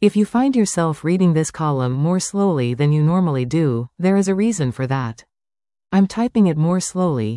If you find yourself reading this column more slowly than you normally do, there is a reason for that. I'm typing it more slowly.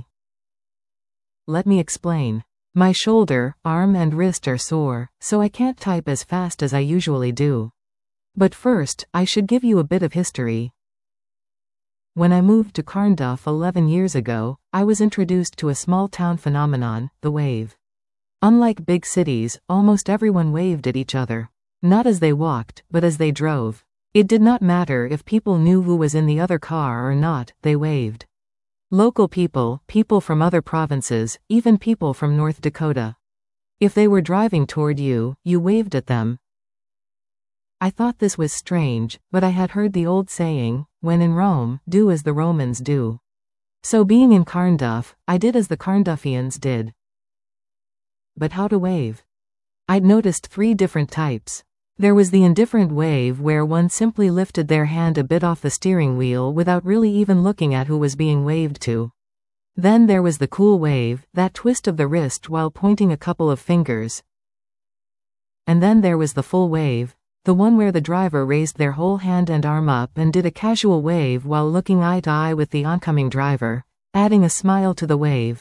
Let me explain. My shoulder, arm and wrist are sore, so I can't type as fast as I usually do. But first, I should give you a bit of history. When I moved to Carnduff 11 years ago, I was introduced to a small-town phenomenon, the wave. Unlike big cities, almost everyone waved at each other. Not as they walked, but as they drove. It did not matter if people knew who was in the other car or not, they waved. Local people, people from other provinces, even people from North Dakota. If they were driving toward you, you waved at them. I thought this was strange, but I had heard the old saying, when in Rome, do as the Romans do. So being in Carnduff, I did as the Carnduffians did. But how to wave? I'd noticed 3 different types. There was the indifferent wave where one simply lifted their hand a bit off the steering wheel without really even looking at who was being waved to. Then there was the cool wave, that twist of the wrist while pointing a couple of fingers. And then there was the full wave, the one where the driver raised their whole hand and arm up and did a casual wave while looking eye to eye with the oncoming driver, adding a smile to the wave.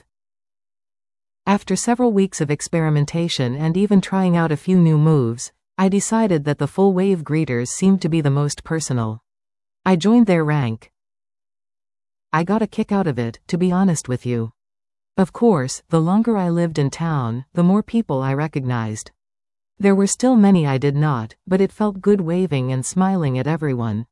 After several weeks of experimentation and even trying out a few new moves, I decided that the full wave greeters seemed to be the most personal. I joined their rank. I got a kick out of it, to be honest with you. Of course, the longer I lived in town, the more people I recognized. There were still many I did not, but it felt good waving and smiling at everyone.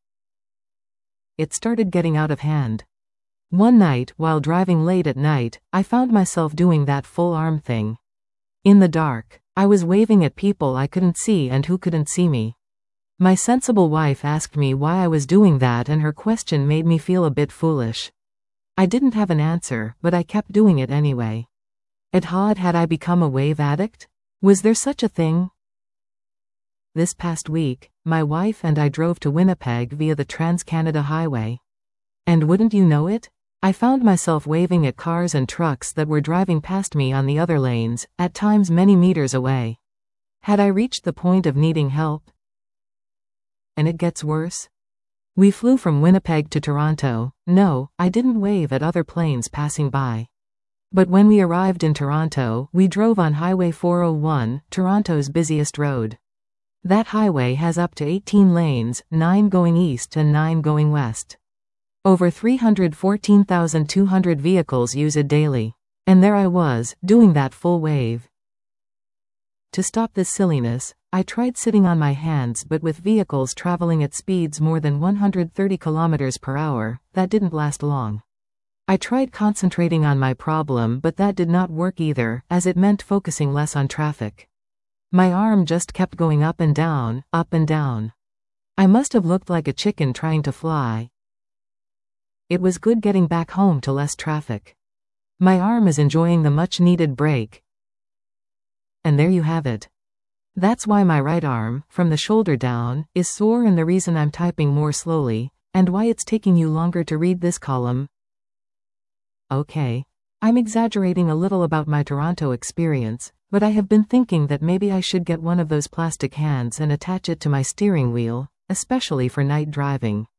It started getting out of hand. One night, while driving late at night, I found myself doing that full arm thing. In the dark, I was waving at people I couldn't see and who couldn't see me. My sensible wife asked me why I was doing that, and her question made me feel a bit foolish. I didn't have an answer, but I kept doing it anyway. Had I become a wave addict? Was there such a thing? This past week, my wife and I drove to Winnipeg via the Trans-Canada Highway. And wouldn't you know it? I found myself waving at cars and trucks that were driving past me on the other lanes, at times many meters away. Had I reached the point of needing help? And it gets worse. We flew from Winnipeg to Toronto. No, I didn't wave at other planes passing by. But when we arrived in Toronto, we drove on Highway 401, Toronto's busiest road. That highway has up to 18 lanes, 9 going east and 9 going west. Over 314,200 vehicles use it daily. And there I was, doing that full wave. To stop this silliness, I tried sitting on my hands, but with vehicles traveling at speeds more than 130 kilometers per hour, that didn't last long. I tried concentrating on my problem, but that did not work either, as it meant focusing less on traffic. My arm just kept going up and down, up and down. I must have looked like a chicken trying to fly. It was good getting back home to less traffic. My arm is enjoying the much-needed break. And there you have it. That's why my right arm, from the shoulder down, is sore, and the reason I'm typing more slowly, and why it's taking you longer to read this column. Okay. I'm exaggerating a little about my Toronto experience, but I have been thinking that maybe I should get one of those plastic hands and attach it to my steering wheel, especially for night driving.